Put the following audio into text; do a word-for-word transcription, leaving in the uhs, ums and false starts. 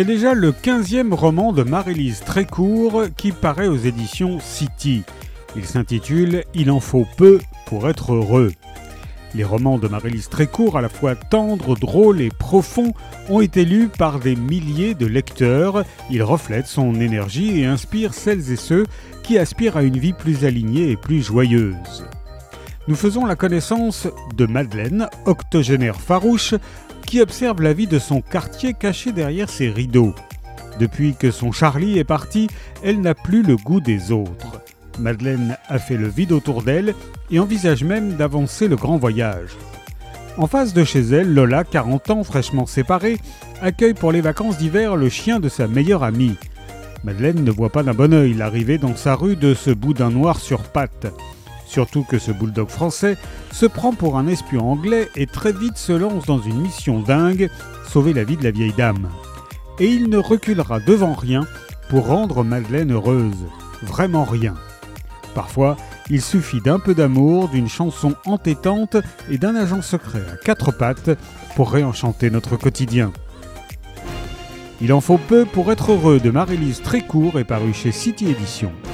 C'est déjà le quinzième roman de Marie-Lise Trécourt qui paraît aux éditions City. Il s'intitule « Il en faut peu pour être heureux ». Les romans de Marie-Lise Trécourt, à la fois tendres, drôles et profonds, ont été lus par des milliers de lecteurs. Ils reflètent son énergie et inspirent celles et ceux qui aspirent à une vie plus alignée et plus joyeuse. Nous faisons la connaissance de Madeleine, octogénaire farouche, qui observe la vie de son quartier caché derrière ses rideaux. Depuis que son Charlie est parti, elle n'a plus le goût des autres. Madeleine a fait le vide autour d'elle et envisage même d'avancer le grand voyage. En face de chez elle, Lola, quarante ans, fraîchement séparée, accueille pour les vacances d'hiver le chien de sa meilleure amie. Madeleine ne voit pas d'un bon œil l'arrivée dans sa rue de ce boudin noir sur pattes. Surtout que ce bulldog français se prend pour un espion anglais et très vite se lance dans une mission dingue, sauver la vie de la vieille dame. Et il ne reculera devant rien pour rendre Madeleine heureuse. Vraiment rien. Parfois, il suffit d'un peu d'amour, d'une chanson entêtante et d'un agent secret à quatre pattes pour réenchanter notre quotidien. Il en faut peu pour être heureux de Marie-Lise Trécourt est paru chez City Éditions.